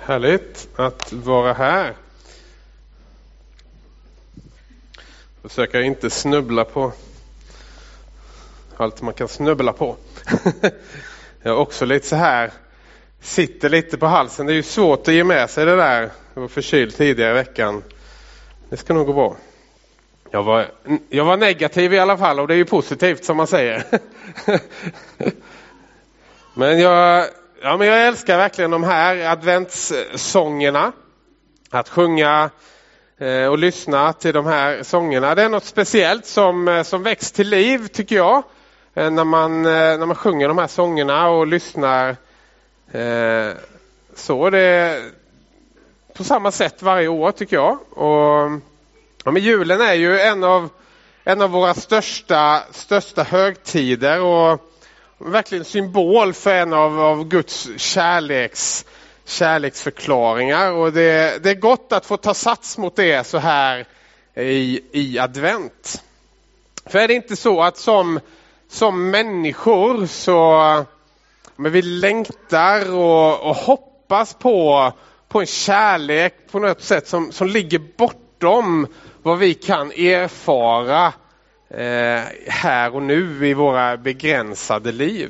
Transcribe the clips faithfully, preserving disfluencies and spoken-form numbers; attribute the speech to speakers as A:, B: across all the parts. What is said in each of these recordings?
A: Härligt att vara här. Försöker inte snubbla på allt man kan snubbla på. Jag är också lite så här, sitter lite på halsen. Det är ju svårt att ge med sig det där. Jag var förkyld tidigare i veckan. Det ska nog gå bra. Jag var, jag var negativ i alla fall, och det är ju positivt som man säger. Men jag, ja, men jag älskar verkligen de här adventssångerna. Att sjunga eh, och lyssna till de här sångerna. Det är något speciellt som, som väcks till liv, tycker jag. Eh, när, man, eh, när man sjunger de här sångerna och lyssnar. Eh, så det är på samma sätt varje år, tycker jag. Och ja, men julen är ju en av, en av våra största, största högtider. Och verkligen symbol för en av, av Guds kärleks, kärleksförklaringar. Och det, det är gott att få ta sats mot det så här i, i advent. För är det inte så att som, som människor så men vi längtar och, och hoppas på, på en kärlek på något sätt som, som ligger bortom vad vi kan erfara Eh, här och nu i våra begränsade liv.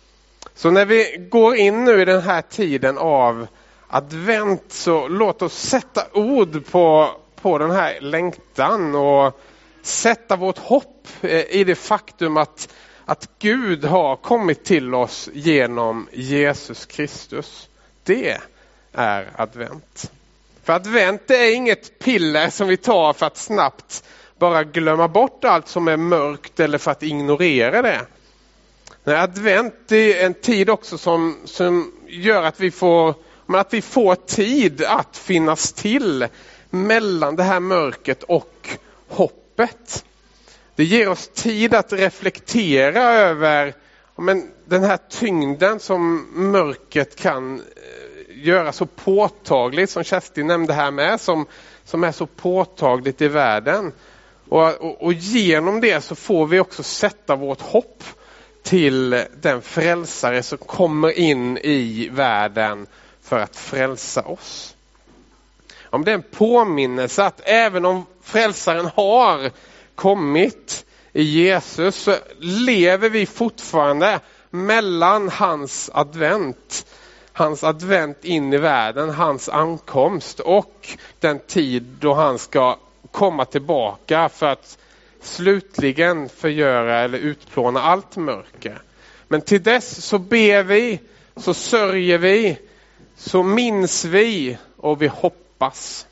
A: Så när vi går in nu i den här tiden av advent, så låt oss sätta ord på, på den här längtan och sätta vårt hopp eh, i det faktum att, att Gud har kommit till oss genom Jesus Kristus. Det är advent. För advent är inget piller som vi tar för att snabbt bara glömma bort allt som är mörkt eller för att ignorera det. Nej, advent är en tid också som, som gör att vi får, att vi får tid att finnas till mellan det här mörkret och hoppet. Det ger oss tid att reflektera över men, den här tyngden som mörkret kan göra så påtagligt, som Kerstin nämnde här med, som, som är så påtagligt i världen. Och, och, och genom det så får vi också sätta vårt hopp till den frälsare som kommer in i världen för att frälsa oss. Om det är en påminnelse att även om frälsaren har kommit i Jesus, så lever vi fortfarande mellan hans advent, hans advent in i världen, hans ankomst och den tid då han ska komma tillbaka för att slutligen förgöra eller utplåna allt mörker. Men till dess så ber vi, så sörjer vi, så minns vi och vi hoppas.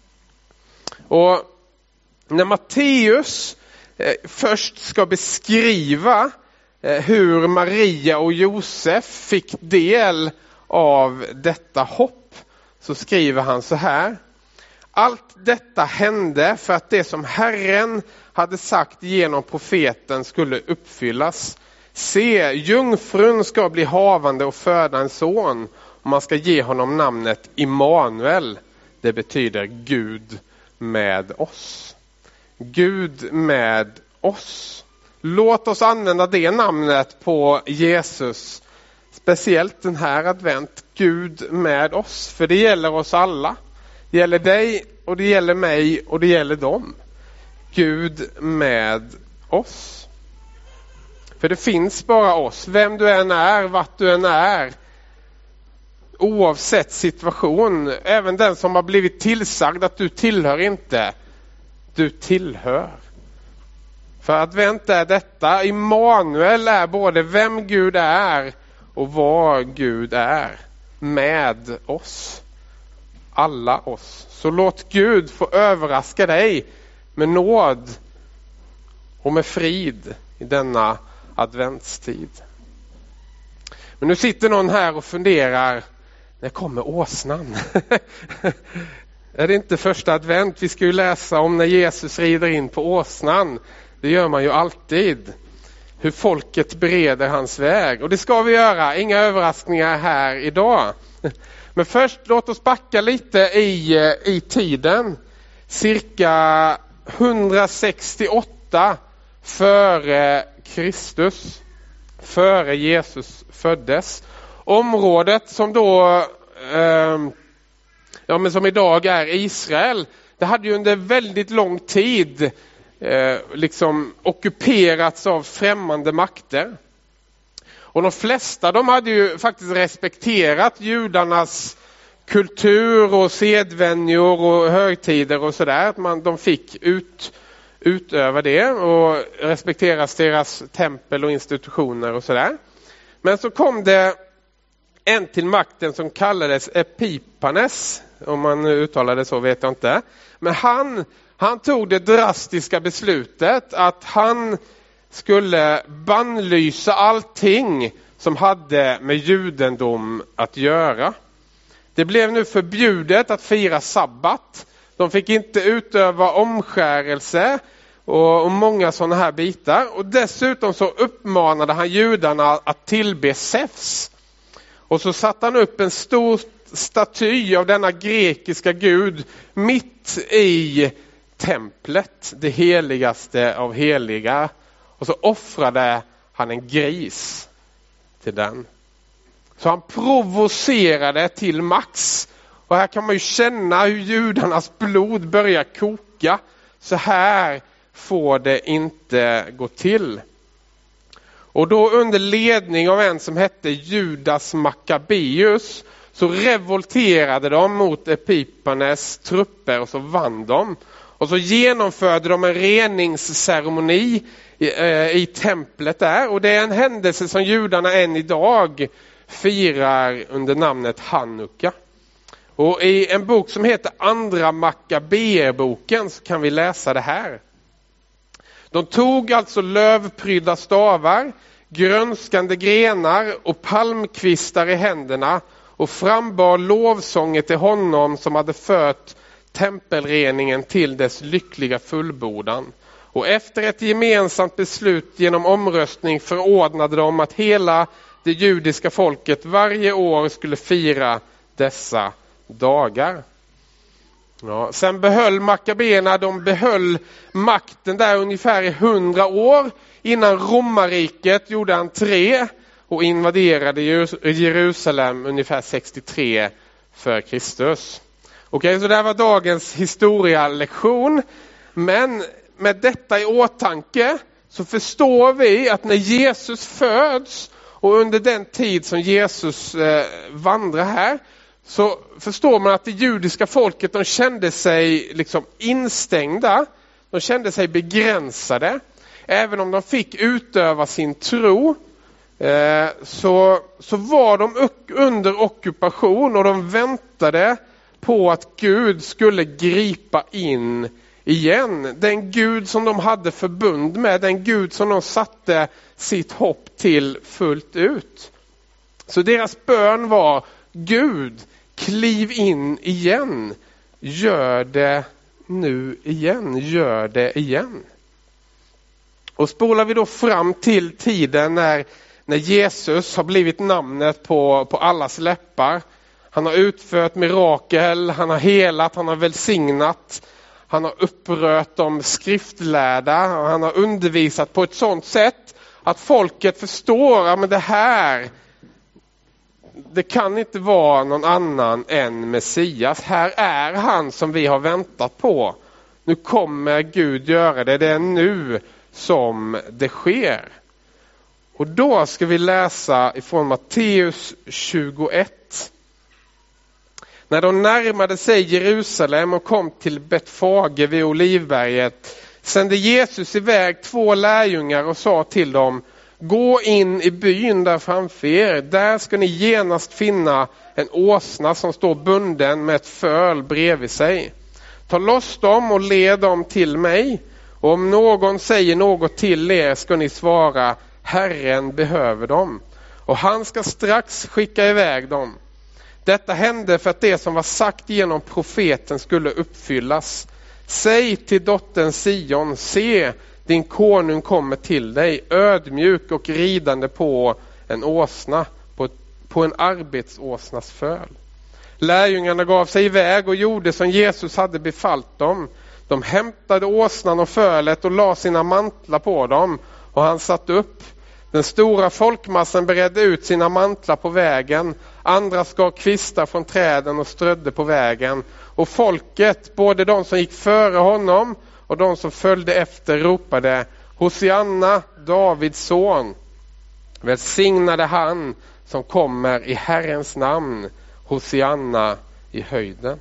A: Och när Matteus eh, först ska beskriva eh, hur Maria och Josef fick del av detta hopp, så skriver han så här: allt detta hände för att det som Herren hade sagt genom profeten skulle uppfyllas. Se, jungfrun ska bli havande och föda en son, och man ska ge honom namnet Immanuel. Det betyder Gud med oss. Gud med oss. Låt oss använda det namnet på Jesus. Speciellt den här advent, Gud med oss. För det gäller oss alla. Det gäller dig och det gäller mig och det gäller dem. Gud med oss. För det finns bara oss. Vem du än är, vart du än är. Oavsett situation. Även den som har blivit tillsagd att du tillhör inte. Du tillhör. För advent är detta. Immanuel är både vem Gud är och vad Gud är. Med oss. Alla oss. Så låt Gud få överraska dig med nåd och med frid i denna adventstid. Men nu sitter någon här och funderar, när kommer åsnan? Är det inte första advent? Vi ska ju läsa om när Jesus rider in på åsnan. Det gör man ju alltid. Hur folket bereder hans väg. Och det ska vi göra. Inga överraskningar här idag. Men först låt oss backa lite i, i tiden. Cirka hundrasextioåtta före Kristus. Före Jesus föddes. Området som då eh, ja, men som idag är Israel, det hade ju under väldigt lång tid eh, liksom ockuperats av främmande makter. Och de flesta de hade ju faktiskt respekterat judarnas kultur och sedvänjor och högtider och sådär. Att man, de fick ut, utöva det och respekteras deras tempel och institutioner och sådär. Men så kom det en till makten som kallades Epipanes. Om man uttalar det så vet jag inte. Men han, han tog det drastiska beslutet att han skulle bannlysa allting som hade med judendom att göra. Det blev nu förbjudet att fira sabbat. De fick inte utöva omskärelse och, och många sådana här bitar. Och dessutom så uppmanade han judarna att tillbe Zeus. Och så satte han upp en stor staty av denna grekiska gud mitt i templet, det heligaste av heliga. Och så offrade han en gris till den. Så han provocerade till max. Och här kan man ju känna hur judarnas blod börjar koka. Så här får det inte gå till. Och då under ledning av en som hette Judas Maccabeus så revolterade de mot Epipanes trupper och så vann de. Och så genomförde de en reningsceremoni i, eh, i templet där. Och det är en händelse som judarna än idag firar under namnet Hanukka. Och i en bok som heter Andra Maccabeerboken så kan vi läsa det här. De tog alltså lövprydda stavar, grönskande grenar och palmkvistar i händerna och frambar lovsånger till honom som hade fört tempelreningen till dess lyckliga fullbordan. Och efter ett gemensamt beslut genom omröstning förordnade de att hela det judiska folket varje år skulle fira dessa dagar. Ja, sen behöll Maccabeerna, de behöll makten där ungefär i hundra år innan romarriket gjorde entré och invaderade Jerusalem ungefär sextiotre för Kristus. Okej, så det var dagens historialektion. Men med detta i åtanke så förstår vi att när Jesus föds och under den tid som Jesus eh, vandrar här så förstår man att det judiska folket de kände sig liksom instängda. De kände sig begränsade. Även om de fick utöva sin tro eh, så, så var de under ockupation och de väntade på att Gud skulle gripa in igen. Den Gud som de hade förbund med, den Gud som de satte sitt hopp till fullt ut. Så deras bön var: Gud, kliv in igen. Gör det nu igen. Gör det igen. Och spolar vi då fram till tiden när, när Jesus har blivit namnet på, på allas läppar. Han har utfört mirakel, han har helat, han har välsignat. Han har upprört de skriftlärda och han har undervisat på ett sådant sätt att folket förstår att ja, det här, det kan inte vara någon annan än Messias. Här är han som vi har väntat på. Nu kommer Gud göra det. Det är nu som det sker. Och då ska vi läsa ifrån Matteus tjugoett. När de närmade sig Jerusalem och kom till Betfage vid Olivberget sände Jesus iväg två lärjungar och sa till dem: gå in i byn där framför er. Där ska ni genast finna en åsna som står bunden med ett föl bredvid sig. Ta loss dem och led dem till mig. Och om någon säger något till er ska ni svara: Herren behöver dem. Och han ska strax skicka iväg dem. Detta hände för att det som var sagt genom profeten skulle uppfyllas. Säg till dottern Sion: se, din konung kommer till dig, ödmjuk och ridande på en åsna, på, på en arbetsåsnas föl. Lärjungarna gav sig iväg och gjorde som Jesus hade befallt dem. De hämtade åsnan och fölet och la sina mantlar på dem, och han satt upp. Den stora folkmassan beredde ut sina mantlar på vägen. Andra skar kvistar från träden och strödde på vägen. Och folket, både de som gick före honom och de som följde efter, ropade: Hosianna, Davids son. Välsignade han som kommer i Herrens namn. Hosianna i höjden.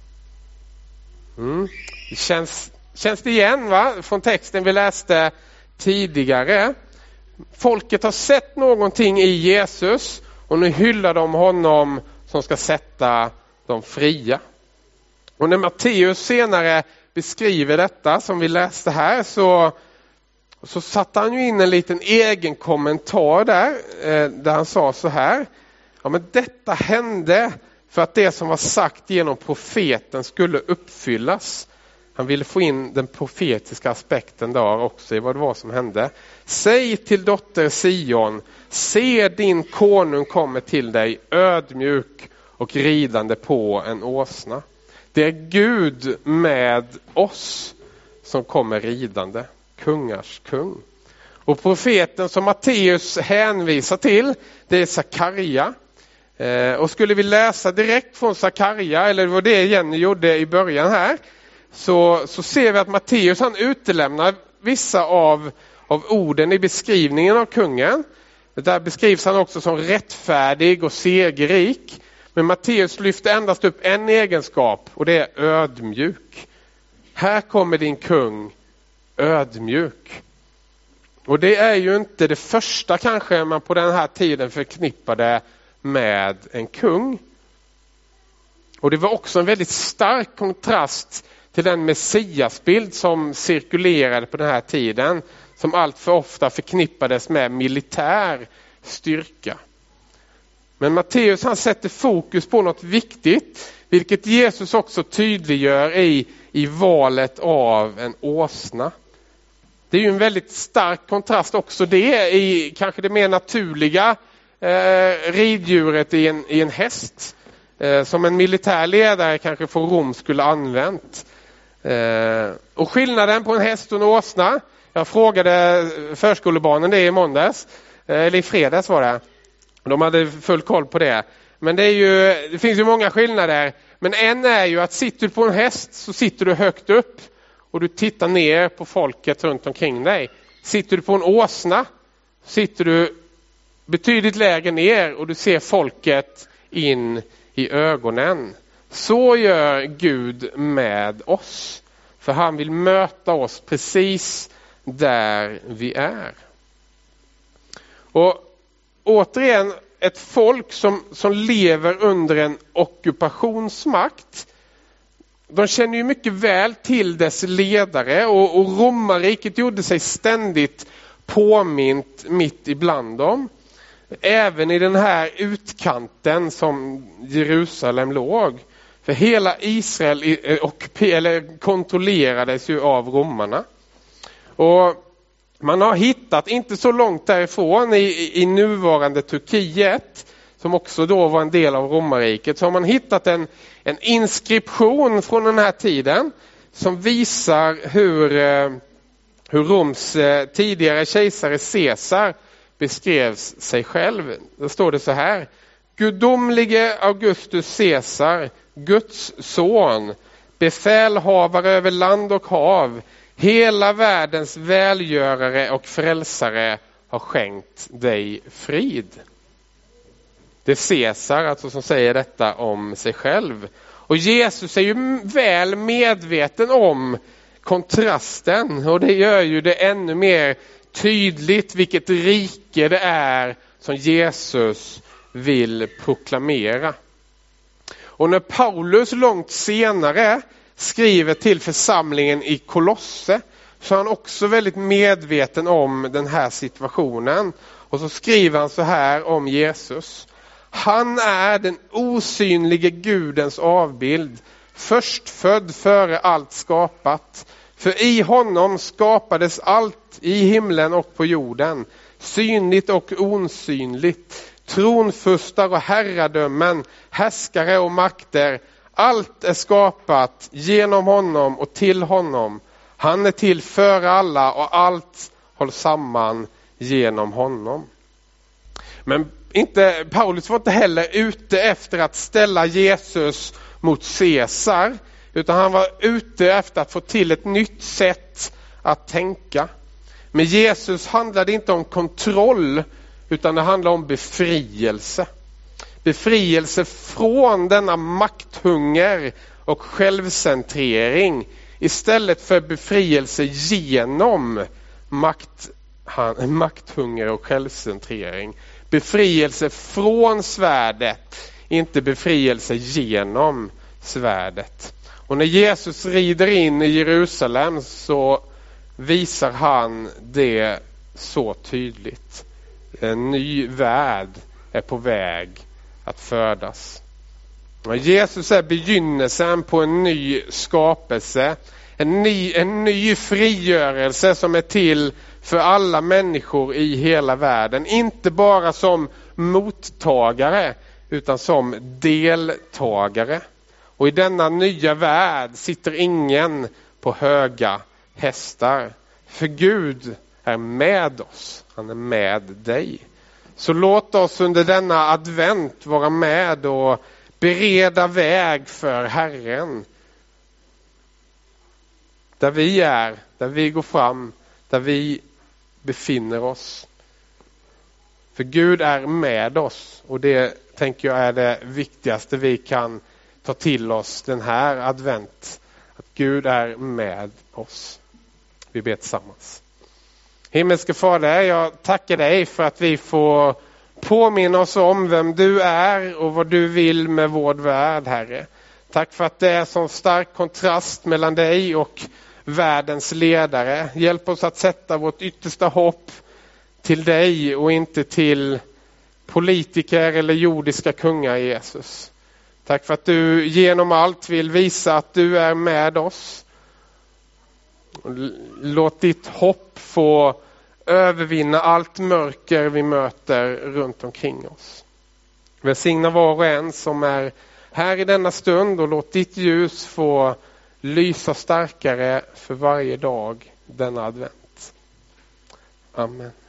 A: Mm. Det känns, känns det igen, va? Från texten vi läste tidigare. Folket har sett någonting i Jesus och nu hyllar de honom som ska sätta dem fria. Och när Matteus senare beskriver detta som vi läste här, så, så satte han ju in en liten egen kommentar där, eh, där han sa så här: ja, men detta hände för att det som var sagt genom profeten skulle uppfyllas. Han ville få in den profetiska aspekten där också i vad det var som hände. Säg till dotter Sion, se din konung kommer till dig, ödmjuk och ridande på en åsna. Det är Gud med oss som kommer ridande, kungars kung. Och profeten som Matteus hänvisar till, det är Sakarja. Eh, och skulle vi läsa direkt från Sakarja, eller vad det Jenny gjorde i början här, så, så ser vi att Matteus han utelämnar vissa av, av orden i beskrivningen av kungen. Där beskrivs han också som rättfärdig och segerrik. Men Matteus lyfter endast upp en egenskap, och det är ödmjuk. Här kommer din kung, ödmjuk. Och det är ju inte det första kanske man på den här tiden förknippade med en kung. Och det var också en väldigt stark kontrast till den messiasbild som cirkulerade på den här tiden, som allt för ofta förknippades med militär styrka. Men Matteus han sätter fokus på något viktigt, vilket Jesus också tydliggör i, i valet av en åsna. Det är ju en väldigt stark kontrast också det i kanske det mer naturliga eh, riddjuret i en, i en häst. Eh, som en militär ledare kanske från Rom skulle använt. Eh, och skillnaden på en häst och en åsna, jag frågade förskolebarnen det i måndags, eh, eller i fredags var det. De hade full koll på det. Men det, är ju, det finns ju många skillnader. Men en är ju att sitter du på en häst så sitter du högt upp och du tittar ner på folket runt omkring dig. Sitter du på en åsna sitter du betydligt lägre ner och du ser folket in i ögonen. Så gör Gud med oss. För han vill möta oss precis där vi är. Och återigen, ett folk som, som lever under en ockupationsmakt. De känner ju mycket väl till dess ledare, och, och romarriket gjorde sig ständigt påmint mitt ibland dem. Även i den här utkanten som Jerusalem låg. För hela Israel eller kontrollerades ju av romarna. Och man har hittat, inte så långt därifrån, i, i nuvarande Turkiet, som också då var en del av romarriket, så har man hittat en, en inskription från den här tiden som visar hur, hur Roms tidigare kejsare Caesar beskrevs sig själv. Då står det så här: Gudomlige Augustus Caesar, Guds son, befälhavare över land och hav, hela världens välgörare och frälsare, har skänkt dig frid. Det är Caesar alltså som säger detta om sig själv. Och Jesus är ju väl medveten om kontrasten, och det gör ju det ännu mer tydligt vilket rike det är som Jesus vill proklamera. Och när Paulus långt senare skriver till församlingen i Kolosse, så är han också väldigt medveten om den här situationen. Och så skriver han så här om Jesus: han är den osynlige Gudens avbild, förstfödd före allt skapat. För i honom skapades allt i himlen och på jorden, synligt och osynligt, tronfurstar och herradömen, härskare och makter. Allt är skapat genom honom och till honom. Han är till för alla, och allt hålls samman genom honom. Men inte, Paulus var inte heller ute efter att ställa Jesus mot Caesar, utan han var ute efter att få till ett nytt sätt att tänka. Men Jesus handlade inte om kontroll, utan det handlade om befrielse. Befrielse från denna makthunger och självcentrering, istället för befrielse genom makt, makthunger och självcentrering. Befrielse från svärdet, inte befrielse genom svärdet. Och när Jesus rider in i Jerusalem så visar han det så tydligt. En ny värld är på väg att födas. Och Jesus är begynnelsen på en ny skapelse. En ny, en ny frigörelse som är till för alla människor i hela världen. Inte bara som mottagare utan som deltagare. Och i denna nya värld sitter ingen på höga hästar. För Gud är med oss. Han är med dig. Så låt oss under denna advent vara med och bereda väg för Herren. Där vi är, där vi går fram, där vi befinner oss. För Gud är med oss, och det tänker jag är det viktigaste vi kan ta till oss den här advent. Att Gud är med oss. Vi ber tillsammans. Himmelske Fader, jag tackar dig för att vi får påminna oss om vem du är och vad du vill med vår värld, Herre. Tack för att det är sån stark kontrast mellan dig och världens ledare. Hjälp oss att sätta vårt yttersta hopp till dig och inte till politiker eller jordiska kungar, Jesus. Tack för att du genom allt vill visa att du är med oss. Låt ditt hopp få övervinna allt mörker vi möter runt omkring oss. Välsigna var och en som är här i denna stund, och låt ditt ljus få lysa starkare för varje dag denna advent. Amen.